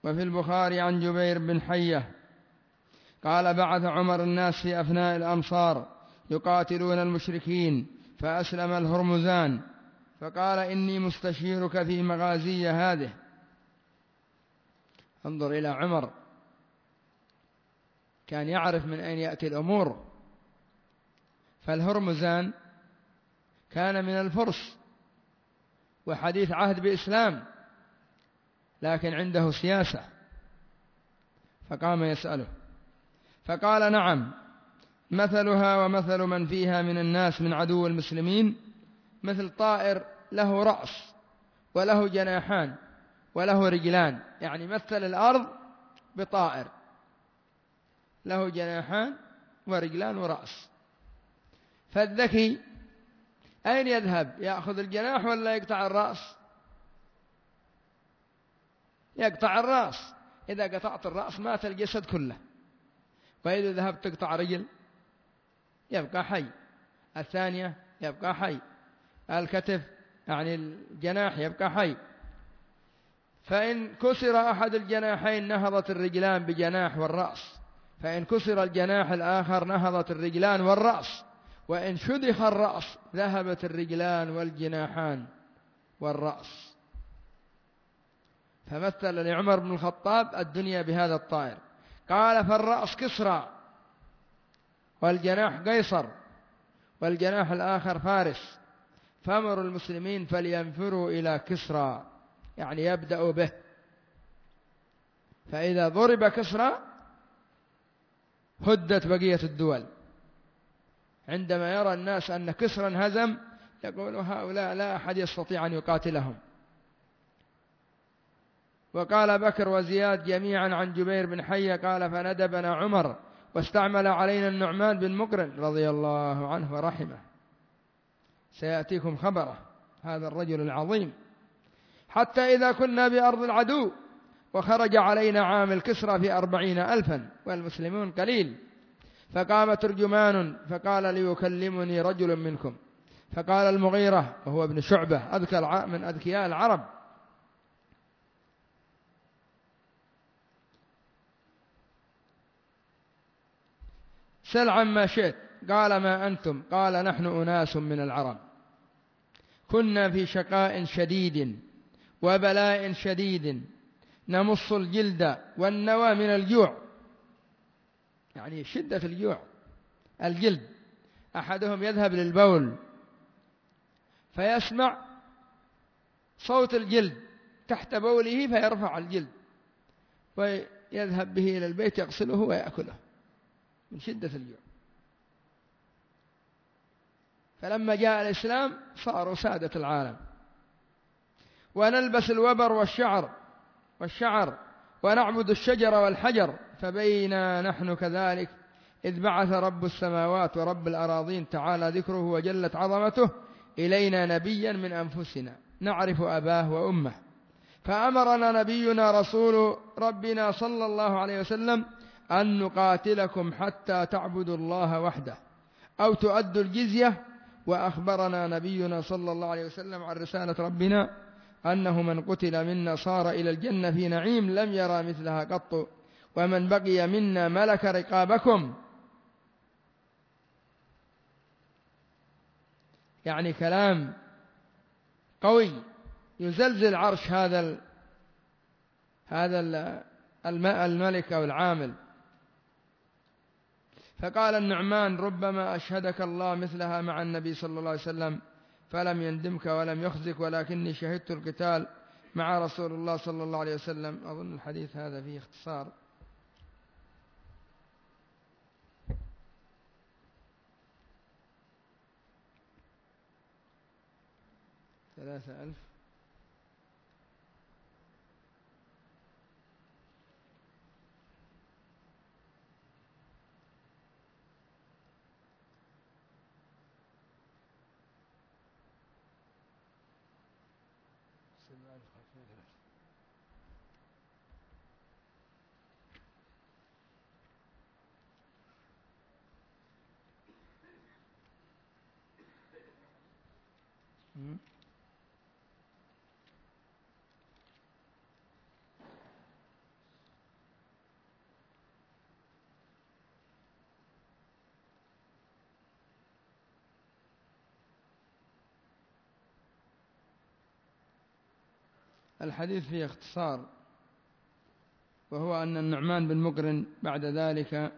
وفي البخاري عن جبير بن حية قال بعث عمر الناس في أفناء الأمصار يقاتلون المشركين، فأسلم الهرمزان فقال إني مستشيرك في مغازي هذه. انظر إلى عمر، كان يعرف من أين يأتي الأمور. فالهرمزان كان من الفرس وحديث عهد بإسلام، لكن عنده سياسة، فقام يسأله فقال نعم، مثلها ومثل من فيها من الناس من عدو المسلمين مثل طائر له رأس وله جناحان وله رجلان، يعني مثل الأرض بطائر له جناحان ورجلان ورأس. فالذكي أين يذهب؟ يأخذ الجناح ولا يقطع الرأس؟ يقطع الرأس. إذا قطعت الرأس مات الجسد كله، وإذا ذهبت تقطع رجل يبقى حي، الثانية يبقى حي، الكتف يعني الجناح يبقى حي. فإن كسر أحد الجناحين نهضت الرجلان بجناح والرأس، فإن كسر الجناح الآخر نهضت الرجلان والرأس، وإن شدخ الرأس ذهبت الرجلان والجناحان والرأس. فمثل لعمر بن الخطاب الدنيا بهذا الطائر، قال فالرأس كسرى والجناح قيصر والجناح الآخر فارس، فأمر المسلمين فلينفروا إلى كسرى، يعني يبدأوا به، فإذا ضرب كسرى هدت بقية الدول. عندما يرى الناس أن كسرى انهزم يقولوا هؤلاء لا أحد يستطيع أن يقاتلهم. وقال بكر وزياد جميعا عن جبير بن حية قال فندبنا عمر واستعمل علينا النعمان بن مقرن رضي الله عنه ورحمه، سيأتيكم خبره هذا الرجل العظيم، حتى إذا كنا بأرض العدو وخرج علينا عامل كسرى في 40,000 والمسلمون قليل، فقام ترجمان فقال ليكلمني رجل منكم، فقال المغيرة وهو ابن شعبة أذكى من أذكياء العرب سل عما شئت. قال ما أنتم؟ قال نحن أناس من العرب كنا في شقاء شديد وبلاء شديد نمص الجلد والنوى من الجوع، يعني شدة الجوع. الجلد أحدهم يذهب للبول فيسمع صوت الجلد تحت بوله فيرفع الجلد ويذهب به إلى البيت يغسله ويأكله من شدة الجوع. فلما جاء الإسلام صاروا سادة العالم. ونلبس الوبر والشعر ونعبد الشجر والحجر، فبينا نحن كذلك إذ بعث رب السماوات ورب الأراضين تعالى ذكره وجلت عظمته إلينا نبيا من أنفسنا نعرف أباه وأمه، فأمرنا نبينا رسول ربنا صلى الله عليه وسلم أن نقاتلكم حتى تعبدوا الله وحده أو تؤدوا الجزية. وأخبرنا نبينا صلى الله عليه وسلم عن رسالة ربنا أنه من قتل منا صار إلى الجنة في نعيم لم يرى مثلها قط، ومن بقي منا ملك رقابكم. يعني كلام قوي يزلزل عرش هذا الملك أو العامل. فقال النعمان ربما أشهدك الله مثلها مع النبي صلى الله عليه وسلم فلم يندمك ولم يخزك، ولكني شهدت القتال مع رسول الله صلى الله عليه وسلم. أظن الحديث هذا فيه اختصار. 3000 الحديث فيه اختصار، وهو أن النعمان بن مقرن بعد ذلك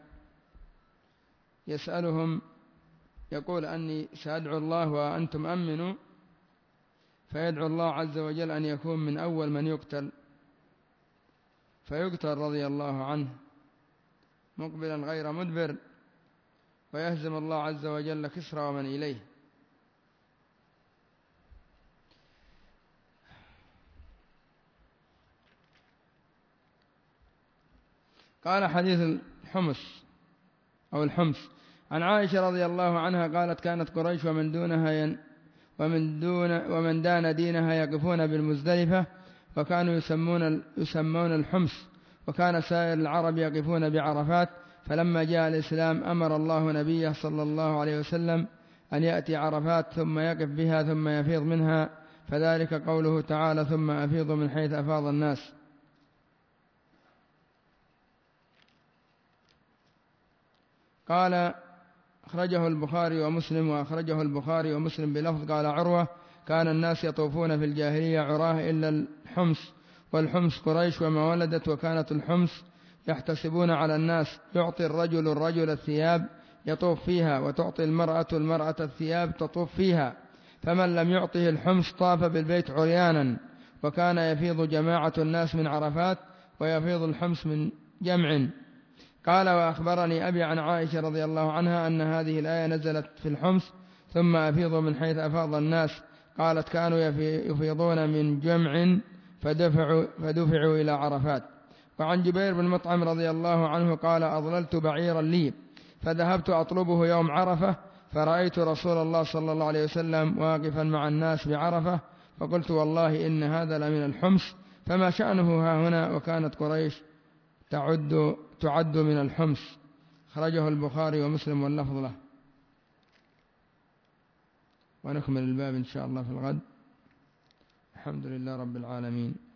يسألهم يقول أني سأدعو الله وأنتم أمنوا، فيدعو الله عز وجل أن يكون من أول من يقتل، فيقتل رضي الله عنه مقبلا غير مدبر، ويهزم الله عز وجل كسرى ومن إليه. قال حديث الحمص أو الحمص عن عائشة رضي الله عنها قالت: كانت قريش ومن دان دينها يقفون بالمزدلفة، وكانوا يسمون الحمص، وكان سائر العرب يقفون بعرفات. فلما جاء الإسلام أمر الله نبيه صلى الله عليه وسلم أن يأتي عرفات ثم يقف بها ثم يفيض منها، فذلك قوله تعالى: ثم أفيض من حيث أفاض الناس. قال: أخرجه البخاري ومسلم، وأخرجه البخاري ومسلم بلفظ قال عروة: كان الناس يطوفون في الجاهلية عراه إلا الحمص، والحمص قريش وما ولدت، وكانت الحمص يحتسبون على الناس، يعطي الرجل الثياب يطوف فيها، وتعطي المرأة الثياب تطوف فيها، فمن لم يعطه الحمص طاف بالبيت عريانا. وكان يفيض جماعة الناس من عرفات، ويفيض الحمص من جمع. قال: وأخبرني أبي عن عائشة رضي الله عنها أن هذه الآية نزلت في الحمص: ثم أفيضوا من حيث أفاض الناس. قالت: كانوا يفيضون من جمع فدفعوا إلى عرفات. وعن جبير بن مطعم رضي الله عنه قال: أضللت بعيرا لي فذهبت أطلبه يوم عرفة، فرأيت رسول الله صلى الله عليه وسلم واقفا مع الناس بعرفة، فقلت: والله إن هذا لمن الحمص، فما شأنه ها هنا؟ وكانت قريش تعد من الحمص. خرجه البخاري ومسلم واللفظ له. ونكمل الباب إن شاء الله في الغد. الحمد لله رب العالمين.